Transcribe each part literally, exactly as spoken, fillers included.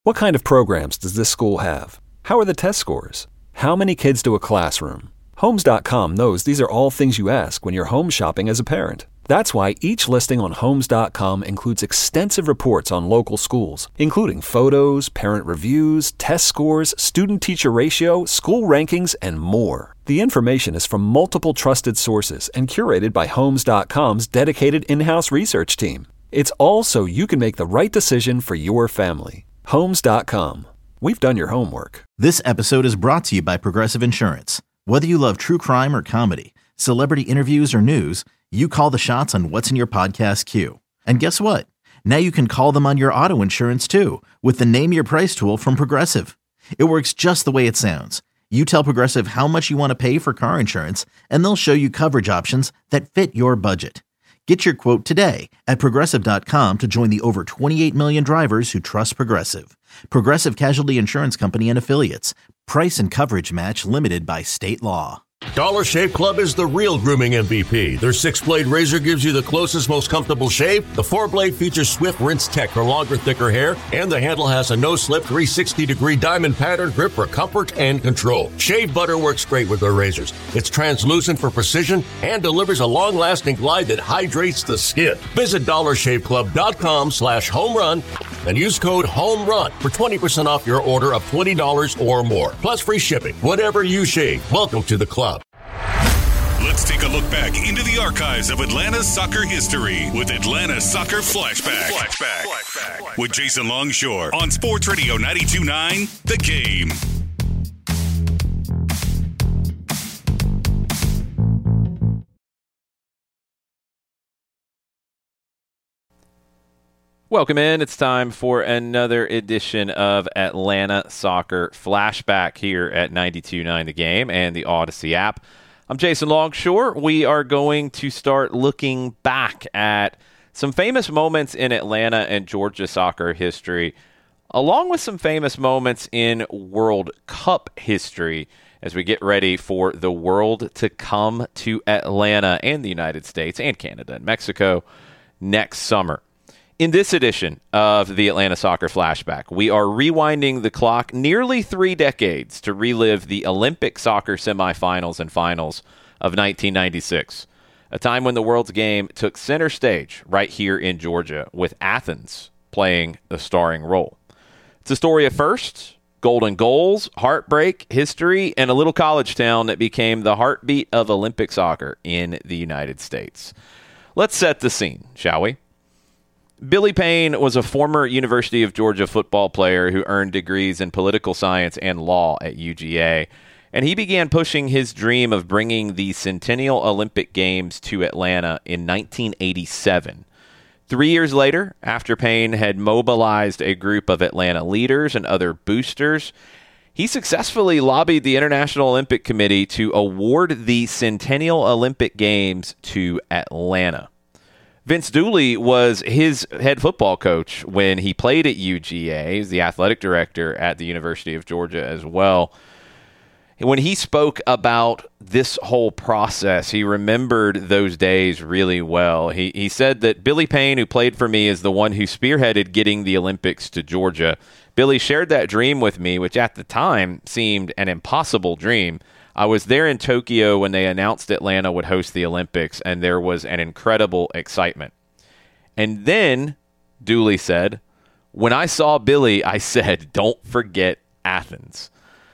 What kind of programs does this school have? How are the test scores? How many kids do a classroom? Homes dot com knows these are all things you ask when you're home shopping as a parent. That's why each listing on Homes dot com includes extensive reports on local schools, including photos, parent reviews, test scores, student-teacher ratio, school rankings, and more. The information is from multiple trusted sources and curated by Homes dot com's dedicated in-house research team. It's all so you can make the right decision for your family. Homes dot com. We've done your homework. This episode is brought to you by Progressive Insurance. Whether you love true crime or comedy, celebrity interviews or news, you call the shots on what's in your podcast queue. And guess what? Now you can call them on your auto insurance too with the Name Your Price tool from Progressive. It works just the way it sounds. You tell Progressive how much you want to pay for car insurance, and they'll show you coverage options that fit your budget. Get your quote today at Progressive dot com to join the over twenty-eight million drivers who trust Progressive. Progressive Casualty Insurance Company and Affiliates. Price and coverage match limited by state law. Dollar Shave Club is the real grooming M V P. Their six-blade razor gives you the closest, most comfortable shave. The four-blade features swift rinse tech for longer, thicker hair. And the handle has a no-slip three hundred sixty degree diamond pattern grip for comfort and control. Shave butter works great with their razors. It's translucent for precision and delivers a long-lasting glide that hydrates the skin. Visit dollar shave club dot com slash home run and use code HOMERUN for twenty percent off your order of twenty dollars or more. Plus free shipping. Whatever you shave, welcome to the club. Let's take a look back into the archives of Atlanta soccer history with Atlanta Soccer Flashback. Flashback. Flashback. With Jason Longshore on Sports Radio ninety-two point nine, The Game. Welcome in. It's time for another edition of Atlanta Soccer Flashback here at ninety-two point nine The Game and the Odyssey app. I'm Jason Longshore. We are going to start looking back at some famous moments in Atlanta and Georgia soccer history, along with some famous moments in World Cup history as we get ready for the world to come to Atlanta and the United States and Canada and Mexico next summer. In this edition of the Atlanta Soccer Flashback, we are rewinding the clock nearly three decades to relive the Olympic soccer semifinals and finals of nineteen ninety-six, a time when the world's game took center stage right here in Georgia, with Athens playing the starring role. It's a story of firsts, golden goals, heartbreak, history, and a little college town that became the heartbeat of Olympic soccer in the United States. Let's set the scene, shall we? Billy Payne was a former University of Georgia football player who earned degrees in political science and law at U G A, and he began pushing his dream of bringing the Centennial Olympic Games to Atlanta in nineteen eighty-seven. Three years later, after Payne had mobilized a group of Atlanta leaders and other boosters, he successfully lobbied the International Olympic Committee to award the Centennial Olympic Games to Atlanta. Vince Dooley was his head football coach when he played at U G A. He's the athletic director at the University of Georgia as well. When he spoke about this whole process, he remembered those days really well. He he said that Billy Payne, who played for me, is the one who spearheaded getting the Olympics to Georgia. Billy shared that dream with me, which at the time seemed an impossible dream. I was there in Tokyo when they announced Atlanta would host the Olympics, and there was an incredible excitement. And then, Dooley said, when I saw Billy, I said, don't forget Athens.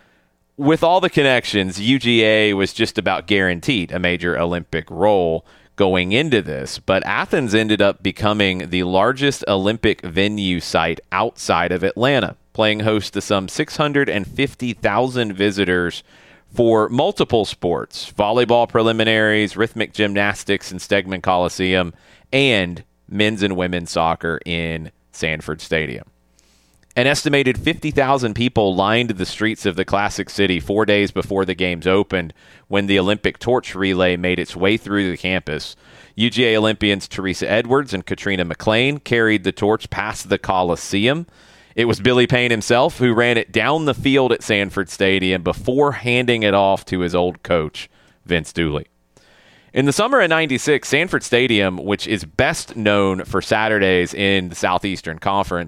With all the connections, U G A was just about guaranteed a major Olympic role going into this, but Athens ended up becoming the largest Olympic venue site outside of Atlanta, playing host to some six hundred fifty thousand visitors for multiple sports: volleyball preliminaries, rhythmic gymnastics in Stegman Coliseum, and men's and women's soccer in Sanford Stadium. An estimated fifty thousand people lined the streets of the classic city four days before the games opened when the Olympic torch relay made its way through the campus. U G A Olympians Teresa Edwards and Katrina McLean carried the torch past the Coliseum. It was Billy Payne himself who ran it down the field at Sanford Stadium before handing it off to his old coach, Vince Dooley. In the summer of ninety-six, Sanford Stadium, which is best known for Saturdays in the Southeastern Conference,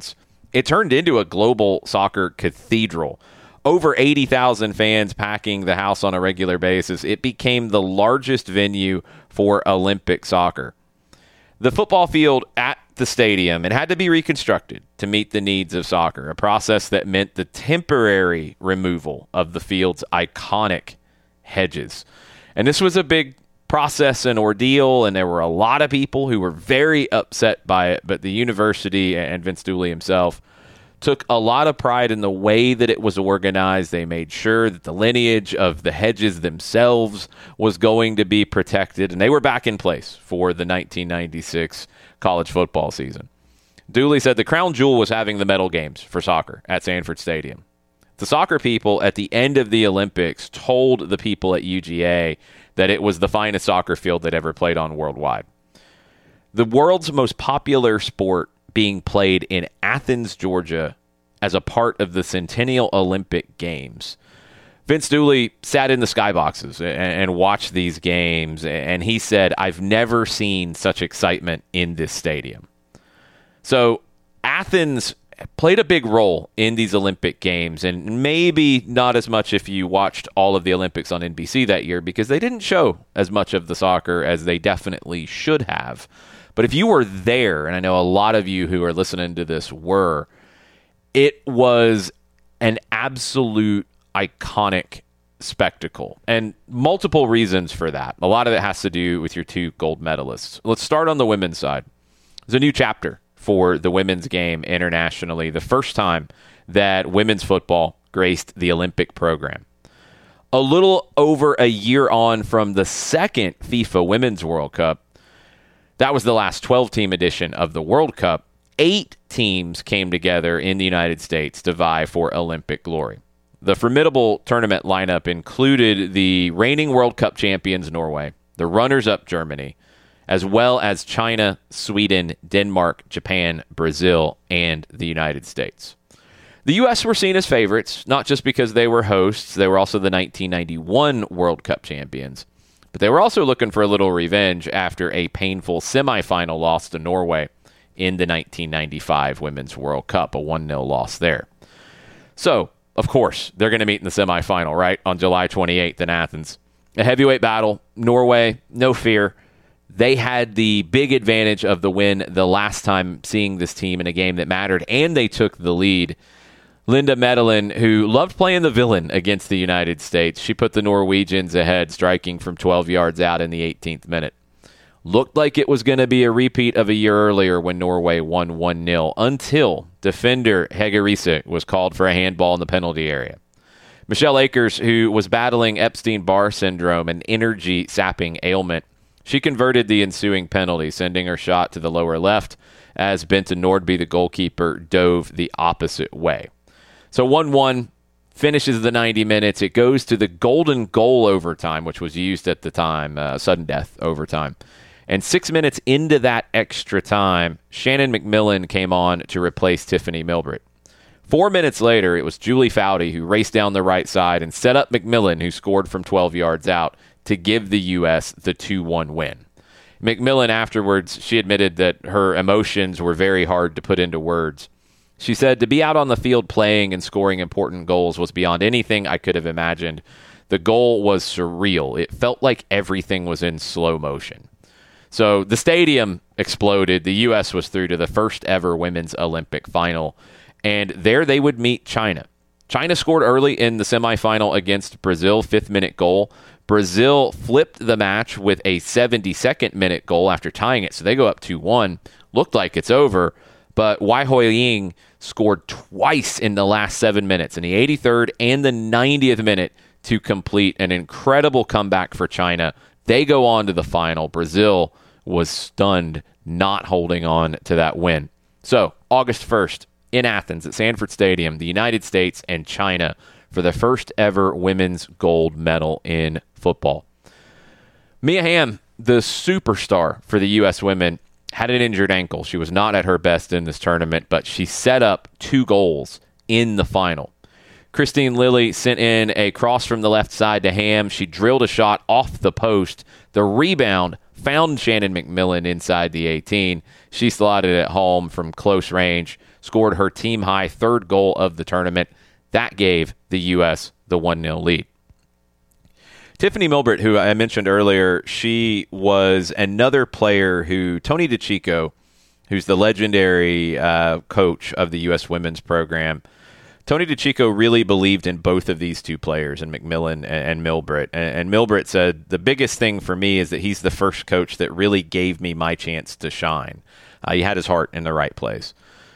it turned into a global soccer cathedral. Over eighty thousand fans packing the house on a regular basis. It became the largest venue for Olympic soccer. The football field at the stadium, it had to be reconstructed to meet the needs of soccer, a process that meant the temporary removal of the field's iconic hedges. And this was a big process and ordeal, and there were a lot of people who were very upset by it, but the university and Vince Dooley himself took a lot of pride in the way that it was organized. They made sure that the lineage of the hedges themselves was going to be protected, and they were back in place for the nineteen ninety-six college football season. Dooley said the crown jewel was having the medal games for soccer at Sanford Stadium. The soccer people at the end of the Olympics told the people at U G A that it was the finest soccer field they'd ever played on worldwide. The world's most popular sport being played in Athens, Georgia, as a part of the Centennial Olympic Games. Vince Dooley sat in the skyboxes and, and watched these games, and he said, "I've never seen such excitement in this stadium." So Athens played a big role in these Olympic Games, and maybe not as much if you watched all of the Olympics on N B C that year, because they didn't show as much of the soccer as they definitely should have. But if you were there, and I know a lot of you who are listening to this were, it was an absolute iconic spectacle, and multiple reasons for that. A lot of it has to do with your two gold medalists. Let's start on the women's side. There's a new chapter for the women's game internationally, the first time that women's football graced the Olympic program. A little over a year on from the second FIFA Women's World Cup, that was the last twelve-team edition of the World Cup. Eight teams came together in the United States to vie for Olympic glory. The formidable tournament lineup included the reigning World Cup champions Norway, the runners-up Germany, as well as China, Sweden, Denmark, Japan, Brazil, and the United States. The U S were seen as favorites, not just because they were hosts, they were also the nineteen ninety-one World Cup champions. But they were also looking for a little revenge after a painful semifinal loss to Norway in the nineteen ninety-five Women's World Cup, a one nil loss there. So, of course, they're going to meet in the semifinal, right, on July twenty-eighth in Athens. A heavyweight battle. Norway, no fear. They had the big advantage of the win the last time seeing this team in a game that mattered, and they took the lead. Linda Medellin, who loved playing the villain against the United States, she put the Norwegians ahead, striking from twelve yards out in the eighteenth minute. Looked like it was going to be a repeat of a year earlier when Norway won one nil, until defender Hege Riise was called for a handball in the penalty area. Michelle Akers, who was battling Epstein-Barr syndrome, an energy-sapping ailment, she converted the ensuing penalty, sending her shot to the lower left as Benton Nordby, the goalkeeper, dove the opposite way. So one one finishes the ninety minutes. It goes to the golden goal overtime, which was used at the time, uh, sudden death overtime. And six minutes into that extra time, Shannon McMillan came on to replace Tiffany Milbritt. Four minutes later, it was Julie Foudy who raced down the right side and set up McMillan, who scored from twelve yards out, to give the U S the two one win. McMillan afterwards, she admitted that her emotions were very hard to put into words. She said, "To be out on the field playing and scoring important goals was beyond anything I could have imagined. The goal was surreal. It felt like everything was in slow motion." So the stadium exploded. The U S was through to the first ever women's Olympic final, and there they would meet China. China scored early in the semifinal against Brazil, fifth minute goal. Brazil flipped the match with a seventy-second minute goal after tying it, so they go up two one. Looked like it's over, but Wai Hoi-ying scored twice in the last seven minutes, in the eighty-third and the ninetieth minute, to complete an incredible comeback for China. They go on to the final. Brazil was stunned, not holding on to that win. So, August first, in Athens at Sanford Stadium, the United States and China for the first ever women's gold medal in football. Mia Hamm, the superstar for the U S women, had an injured ankle. She was not at her best in this tournament, but she set up two goals in the final. Christine Lilly sent in a cross from the left side to Hamm. She drilled a shot off the post. The rebound found Shannon McMillan inside the eighteen. She slotted it home from close range, scored her team-high third goal of the tournament. That gave the U S the one nil lead. Tiffany Milbrett, who I mentioned earlier, she was another player who Tony DeCicco, who's the legendary uh, coach of the U S women's program, Tony DeCicco really believed in both of these two players, in McMillan and, and Milbrett. And, and Milbrett said, the biggest thing for me is that he's the first coach that really gave me my chance to shine. Uh, he had his heart in the right place.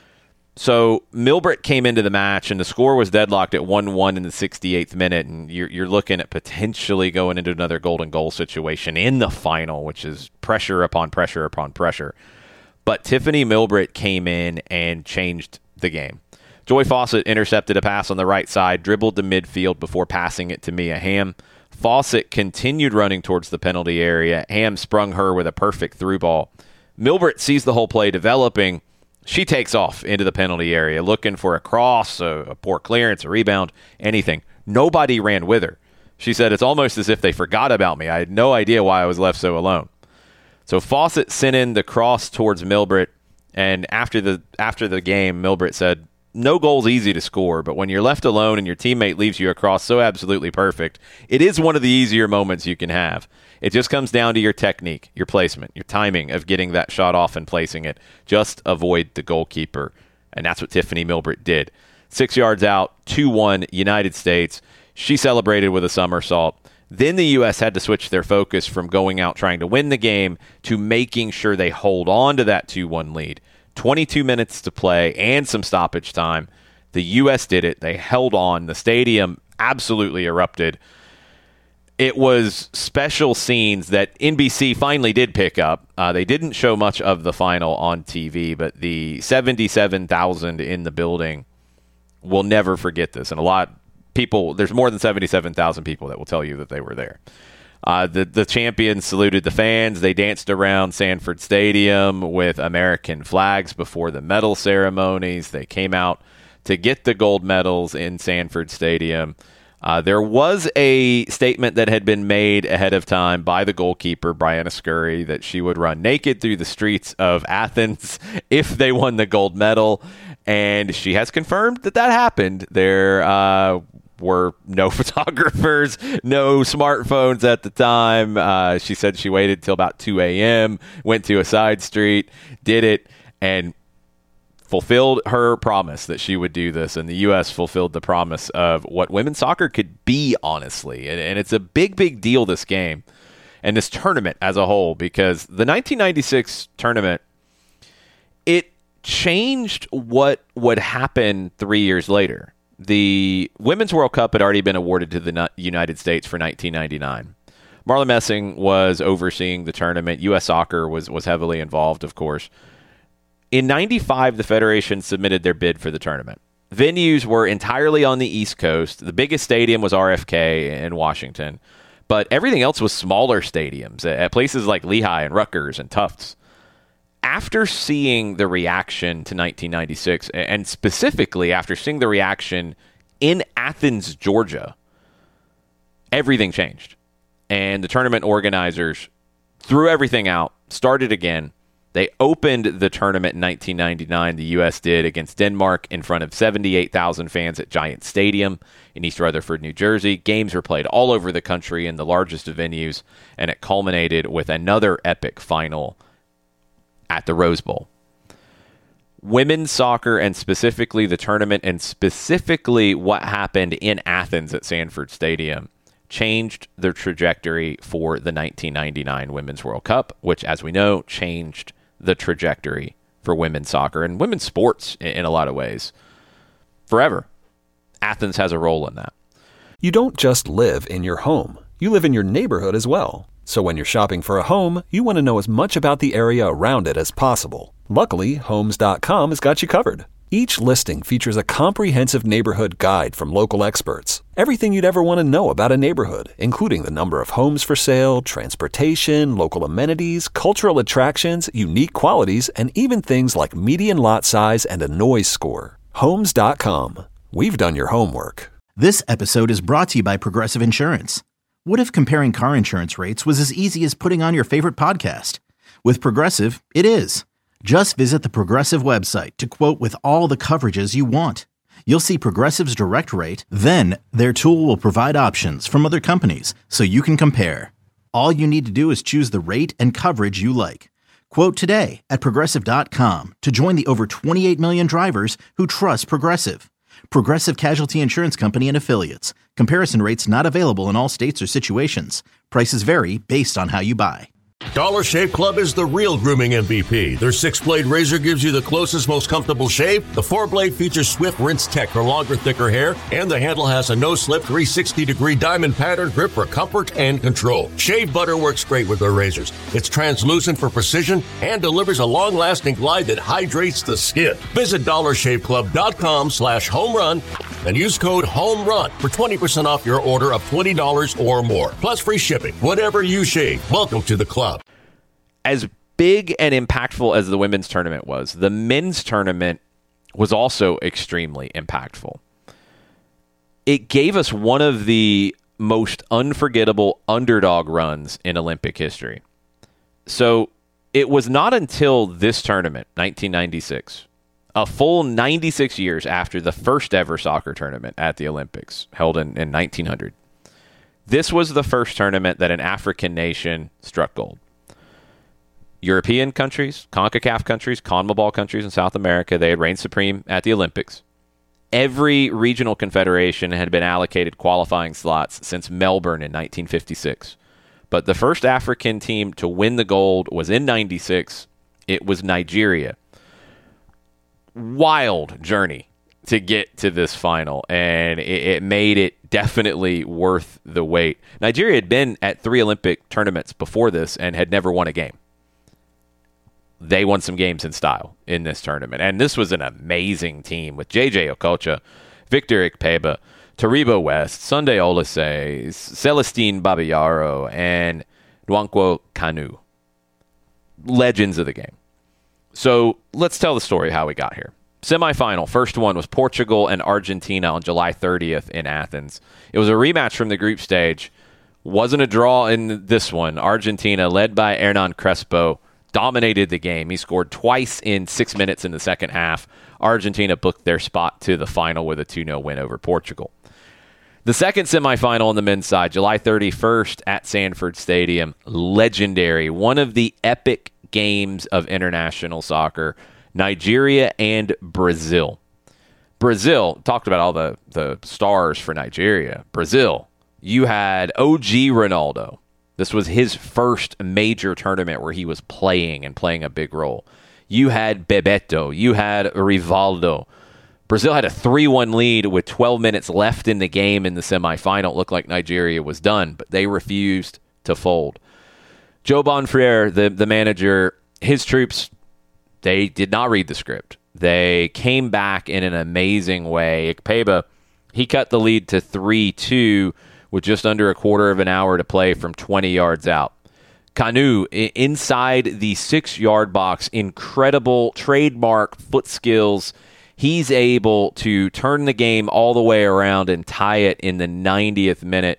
So Milbrett came into the match, and the score was deadlocked at one one in the sixty-eighth minute, and you're, you're looking at potentially going into another golden goal situation in the final, which is pressure upon pressure upon pressure. But Tiffany Milbrett came in and changed the game. Joy Fawcett intercepted a pass on the right side, dribbled to midfield before passing it to Mia Hamm. Fawcett continued running towards the penalty area. Hamm sprung her with a perfect through ball. Milbrett sees the whole play developing. She takes off into the penalty area, looking for a cross, a, a poor clearance, a rebound, anything. Nobody ran with her. She said, it's almost as if they forgot about me. I had no idea why I was left so alone. So Fawcett sent in the cross towards Milbrett, and after the after the game, Milbrett said, no goal's easy to score, but when you're left alone and your teammate leaves you a cross so absolutely perfect, it is one of the easier moments you can have. It just comes down to your technique, your placement, your timing of getting that shot off and placing it. Just avoid the goalkeeper. And that's what Tiffany Milbrett did. Six yards out, two one, United States. She celebrated with a somersault. Then the U S had to switch their focus from going out trying to win the game to making sure they hold on to that two one lead. twenty-two minutes to play and some stoppage time. The U S did it. They held on. The stadium absolutely erupted. It was special scenes that N B C finally did pick up. Uh, they didn't show much of the final on T V, but the seventy-seven thousand in the building will never forget this. And a lot of people, there's more than seventy-seven thousand people that will tell you that they were there. Uh, the, the champions saluted the fans. They danced around Sanford Stadium with American flags before the medal ceremonies. They came out to get the gold medals in Sanford Stadium. Uh, there was a statement that had been made ahead of time by the goalkeeper, Brianna Scurry, that she would run naked through the streets of Athens if they won the gold medal. And she has confirmed that that happened. There uh, were no photographers, no smartphones at the time. Uh, she said she waited till about two a.m., went to a side street, did it, and fulfilled her promise that she would do this, and the U S fulfilled the promise of what women's soccer could be, honestly. And, and it's a big, big deal, this game, and this tournament as a whole, because the nineteen ninety-six tournament, it changed what would happen three years later. The Women's World Cup had already been awarded to the United States for nineteen ninety-nine. Marla Messing was overseeing the tournament. U S Soccer was, was heavily involved, of course. In ninety-five, the Federation submitted their bid for the tournament. Venues were entirely on the East Coast. The biggest stadium was R F K in Washington, but everything else was smaller stadiums at places like Lehigh and Rutgers and Tufts. After seeing the reaction to nineteen ninety-six, and specifically after seeing the reaction in Athens, Georgia, everything changed. And the tournament organizers threw everything out, started again. They opened the tournament in nineteen ninety-nine, the U S did, against Denmark in front of seventy-eight thousand fans at Giant Stadium in East Rutherford, New Jersey. Games were played all over the country in the largest of venues, and it culminated with another epic final at the Rose Bowl. Women's soccer, and specifically the tournament, and specifically what happened in Athens at Sanford Stadium, changed the trajectory for the nineteen ninety-nine Women's World Cup, which, as we know, changed the trajectory for women's soccer and women's sports in, in a lot of ways. Forever. Athens has a role in that. You don't just live in your home. You live in your neighborhood as well. So when you're shopping for a home, you want to know as much about the area around it as possible. Luckily, Homes dot com has got you covered. Each listing features a comprehensive neighborhood guide from local experts. Everything you'd ever want to know about a neighborhood, including the number of homes for sale, transportation, local amenities, cultural attractions, unique qualities, and even things like median lot size and a noise score. Homes dot com. We've done your homework. This episode is brought to you by Progressive Insurance. What if comparing car insurance rates was as easy as putting on your favorite podcast? With Progressive, it is. Just visit the Progressive website to quote with all the coverages you want. You'll see Progressive's direct rate, then their tool will provide options from other companies so you can compare. All you need to do is choose the rate and coverage you like. Quote today at Progressive dot com to join the over twenty-eight million drivers who trust Progressive. Progressive Casualty Insurance Company and Affiliates. Comparison rates not available in all states or situations. Prices vary based on how you buy. Dollar Shave Club is the real grooming M V P. Their six-blade razor gives you the closest, most comfortable shave. The four-blade features Swift Rinse Tech for longer, thicker hair. And the handle has a no-slip three sixty degree diamond pattern grip for comfort and control. Shave butter works great with their razors. It's translucent for precision and delivers a long-lasting glide that hydrates the skin. Visit dollar shave club dot com slash home run and use code HOMERUN for twenty percent off your order of twenty dollars or more. Plus free shipping. Whatever you shave, welcome to the club. As big and impactful as the women's tournament was, the men's tournament was also extremely impactful. It gave us one of the most unforgettable underdog runs in Olympic history. So it was not until this tournament, nineteen ninety-six, a full ninety-six years after the first ever soccer tournament at the Olympics, held in, in nineteen hundred. This was the first tournament that an African nation struck gold. European countries, CONCACAF countries, CONMEBOL countries in South America, they had reigned supreme at the Olympics. Every regional confederation had been allocated qualifying slots since Melbourne in nineteen fifty-six. But the first African team to win the gold was in ninety-six. It was Nigeria. Wild journey to get to this final, and it, it made it definitely worth the wait. Nigeria had been at three Olympic tournaments before this and had never won a game. They won some games in style in this tournament. And this was an amazing team with J J Okocha, Victor Ikpeba, Taribo West, Sunday Oliseh, Celestine Babayaro, and Nwankwo Kanu. Legends of the game. So let's tell the story of how we got here. Semifinal, first one was Portugal and Argentina on July thirtieth in Athens. It was a rematch from the group stage. Wasn't a draw in this one. Argentina, led by Hernan Crespo, dominated the game. He scored twice in six minutes in the second half. Argentina booked their spot to the final with a two nil win over Portugal. The second semifinal on the men's side, July thirty-first at Sanford Stadium. Legendary. One of the epic games of international soccer. Nigeria and Brazil. Brazil, talked about all the, the stars for Nigeria. Brazil, you had O G Ronaldo. This was his first major tournament where he was playing and playing a big role. You had Bebeto. You had Rivaldo. Brazil had a three one lead with twelve minutes left in the game in the semifinal. It looked like Nigeria was done, but they refused to fold. Joe Bonfrere, the, the manager, his troops, they did not read the script. They came back in an amazing way. Ikpeba, he cut the lead to three two with just under a quarter of an hour to play from twenty yards out. Kanu, inside the six-yard box, incredible trademark foot skills. He's able to turn the game all the way around and tie it in the ninetieth minute.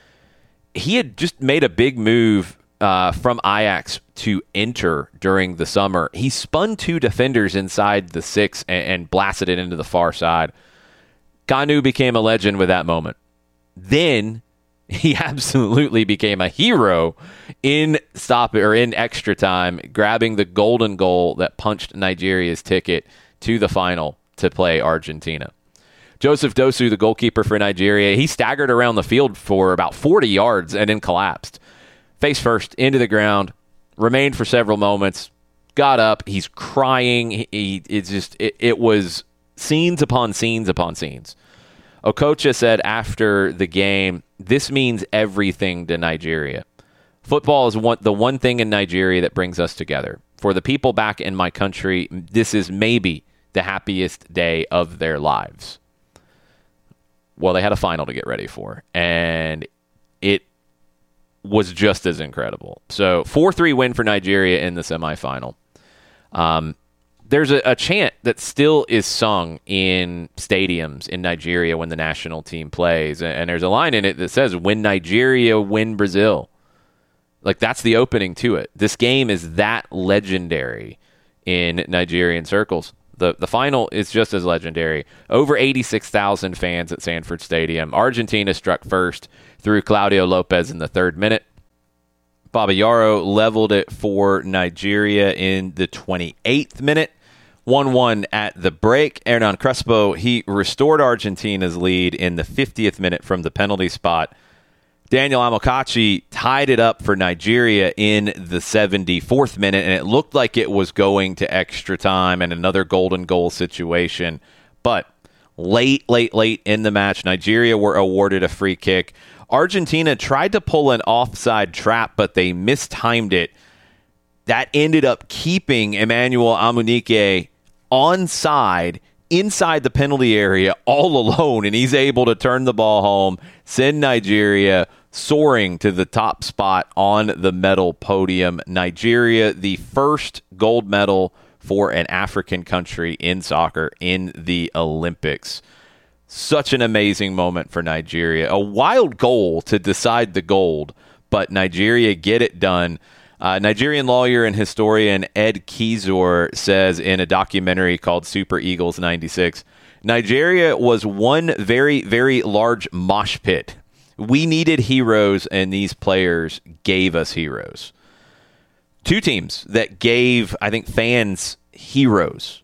He had just made a big move uh, from Ajax to enter during the summer. He spun two defenders inside the six and, and blasted it into the far side. Kanu became a legend with that moment. Then he absolutely became a hero in stop or in extra time, grabbing the golden goal that punched Nigeria's ticket to the final to play Argentina. Joseph Dosu, the goalkeeper for Nigeria, he staggered around the field for about forty yards and then collapsed. Face first into the ground, remained for several moments, got up, he's crying. He, he it's just it, it was scenes upon scenes upon scenes. Okocha said after the game, this means everything to Nigeria. Football is one, the one thing in Nigeria that brings us together. For the people back in my country, this is maybe the happiest day of their lives. Well, they had a final to get ready for, and it was just as incredible. So four three win for Nigeria in the semifinal. Um, there's a, a chant that still is sung in stadiums in Nigeria when the national team plays, and there's a line in it that says, "When Nigeria win Brazil." Like, that's the opening to it. This game is that legendary in Nigerian circles. The the final is just as legendary. Over eighty-six thousand fans at Sanford Stadium. Argentina struck first through Claudio Lopez in the third minute. Babayaro leveled it for Nigeria in the twenty-eighth minute. one one at the break. Hernan Crespo, he restored Argentina's lead in the fiftieth minute from the penalty spot. Daniel Amokachi tied it up for Nigeria in the seventy-fourth minute, and it looked like it was going to extra time and another golden goal situation. But late, late, late in the match, Nigeria were awarded a free kick. Argentina tried to pull an offside trap, but they mistimed it. That ended up keeping Emmanuel Amunike onside inside the penalty area all alone, and he's able to turn the ball home, send Nigeria soaring to the top spot on the medal podium. Nigeria, the first gold medal for an African country in soccer in the Olympics. Such an amazing moment for Nigeria. A wild goal to decide the gold, but Nigeria get it done. Uh, Nigerian lawyer and historian Ed Kizor says in a documentary called Super Eagles ninety-six, Nigeria was one very, very large mosh pit. We needed heroes, and these players gave us heroes. Two teams that gave, I think, fans heroes.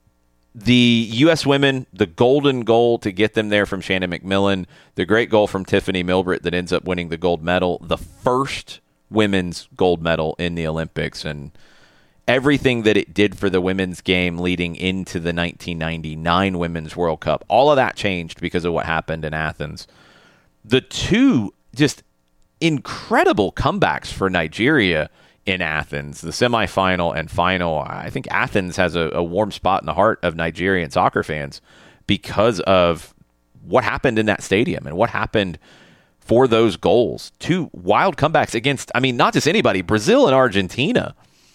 The U S women, the golden goal to get them there from Shannon McMillan, the great goal from Tiffany Milbrett that ends up winning the gold medal, the first women's gold medal in the Olympics, and everything that it did for the women's game leading into the nineteen ninety-nine Women's World Cup. All of that changed because of what happened in Athens. The two just incredible comebacks for Nigeria in Athens, the semifinal and final. I think Athens has a, a warm spot in the heart of Nigerian soccer fans because of what happened in that stadium and what happened for those goals. Two wild comebacks against, I mean, not just anybody, Brazil and Argentina.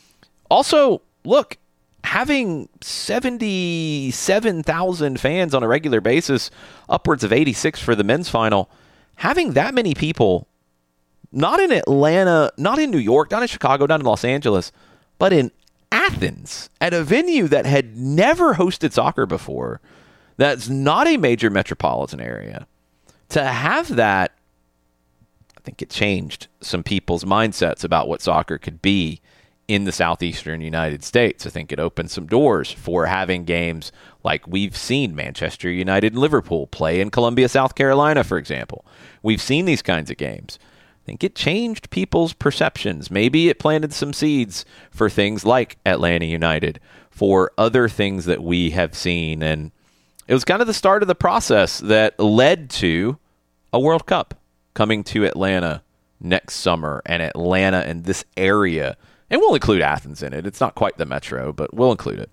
Also, look, having seventy-seven thousand fans on a regular basis, upwards of eighty-six for the men's final, having that many people, not in Atlanta, not in New York, not in Chicago, not in Los Angeles, but in Athens, at a venue that had never hosted soccer before, that's not a major metropolitan area. To have that, I think it changed some people's mindsets about what soccer could be in the southeastern United States. I think it opened some doors for having games like we've seen Manchester United and Liverpool play in Columbia, South Carolina, for example. We've seen these kinds of games. I think it changed people's perceptions. Maybe it planted some seeds for things like Atlanta United, for other things that we have seen. And it was kind of the start of the process that led to a World Cup coming to Atlanta next summer, and Atlanta and this area, and we'll include Athens in it. It's not quite the metro, but we'll include it.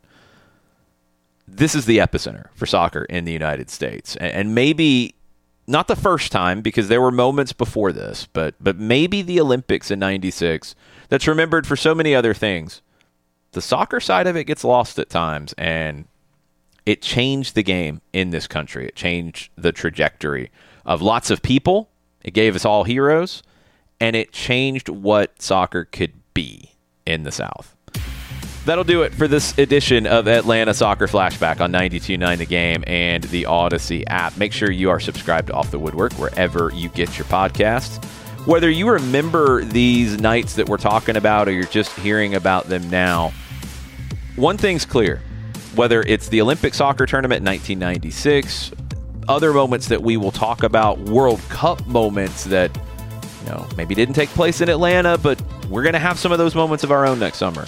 This is the epicenter for soccer in the United States. And maybe not the first time, because there were moments before this, but but maybe the Olympics in ninety-six that's remembered for so many other things. The soccer side of it gets lost at times, and it changed the game in this country. It changed the trajectory of lots of people. It gave us all heroes, and it changed what soccer could be in the South. That'll do it for this edition of Atlanta Soccer Flashback on ninety-two point nine The Game and the Odyssey app. Make sure you are subscribed to Off the Woodwork wherever you get your podcasts. Whether you remember these nights that we're talking about or you're just hearing about them now, one thing's clear. Whether it's the Olympic soccer tournament in nineteen ninety-six, other moments that we will talk about, World Cup moments that, you know, maybe didn't take place in Atlanta, but we're going to have some of those moments of our own next summer.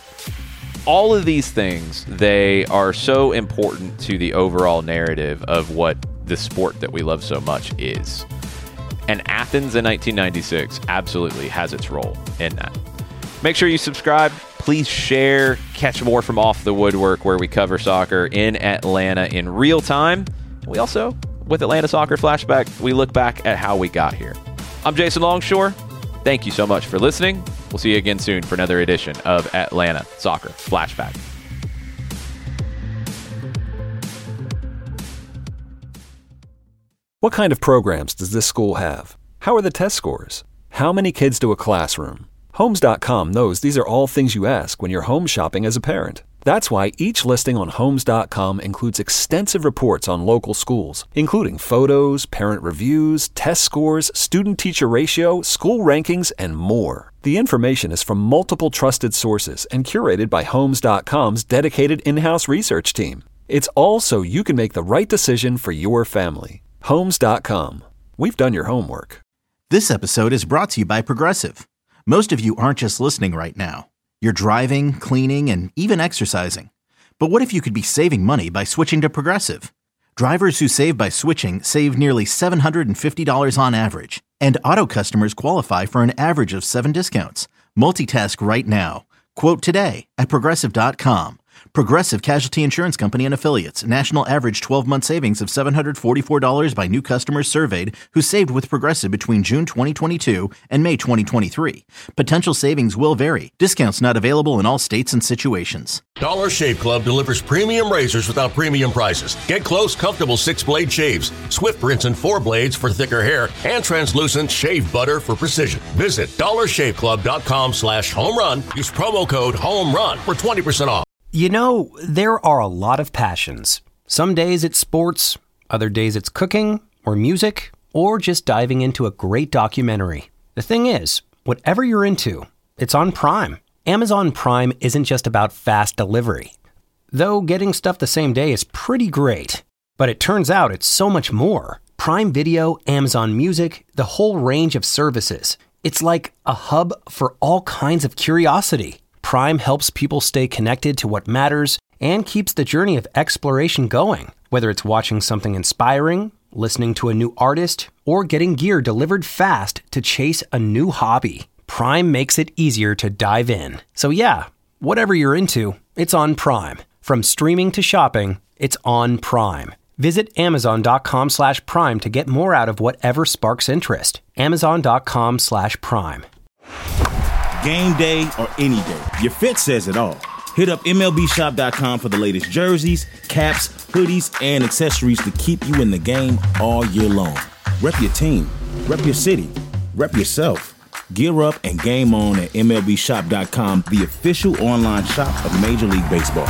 All of these things, they are so important to the overall narrative of what the sport that we love so much is. And Athens in nineteen ninety-six absolutely has its role in that. Make sure you subscribe. Please share. Catch more from Off the Woodwork, where we cover soccer in Atlanta in real time. We also, with Atlanta Soccer Flashback, we look back at how we got here. I'm Jason Longshore. Thank you so much for listening. We'll see you again soon for another edition of Atlanta Soccer Flashback. What kind of programs does this school have? How are the test scores? How many kids do a classroom? Homes dot com knows these are all things you ask when you're home shopping as a parent. That's why each listing on Homes dot com includes extensive reports on local schools, including photos, parent reviews, test scores, student-teacher ratio, school rankings, and more. The information is from multiple trusted sources and curated by Homes dot com's dedicated in-house research team. It's all so you can make the right decision for your family. Homes dot com. We've done your homework. This episode is brought to you by Progressive. Most of you aren't just listening right now. You're driving, cleaning, and even exercising. But what if you could be saving money by switching to Progressive? Drivers who save by switching save nearly seven hundred fifty dollars on average. And auto customers qualify for an average of seven discounts. Multitask right now. Quote today at Progressive dot com. Progressive Casualty Insurance Company and Affiliates. National average twelve-month savings of seven hundred forty-four dollars by new customers surveyed who saved with Progressive between June twenty twenty-two and May twenty twenty-three. Potential savings will vary. Discounts not available in all states and situations. Dollar Shave Club delivers premium razors without premium prices. Get close, comfortable six-blade shaves, swift rinse and four blades for thicker hair, and translucent shave butter for precision. Visit dollar shave club dot com slash home run. Use promo code HOMERUN for twenty percent off. You know, there are a lot of passions. Some days it's sports, other days it's cooking or music, or just diving into a great documentary. The thing is, whatever you're into, it's on Prime. Amazon Prime isn't just about fast delivery. Though getting stuff the same day is pretty great. But it turns out it's so much more. Prime Video, Amazon Music, the whole range of services. It's like a hub for all kinds of curiosity. Prime helps people stay connected to what matters and keeps the journey of exploration going. Whether it's watching something inspiring, listening to a new artist, or getting gear delivered fast to chase a new hobby, Prime makes it easier to dive in. So yeah, whatever you're into, it's on Prime. From streaming to shopping, it's on Prime. Visit Amazon dot com slash Prime to get more out of whatever sparks interest. Amazon dot com slash Prime. Game day or any day, your fit says it all. Hit up M L B shop dot com for the latest jerseys, caps, hoodies, and accessories to keep you in the game all year long. Rep your team, rep your city, rep yourself. Gear up and game on at M L B shop dot com, the official online shop of Major League Baseball.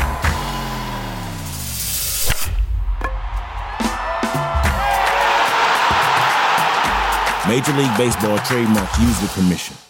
Major League Baseball trademarks used with permission.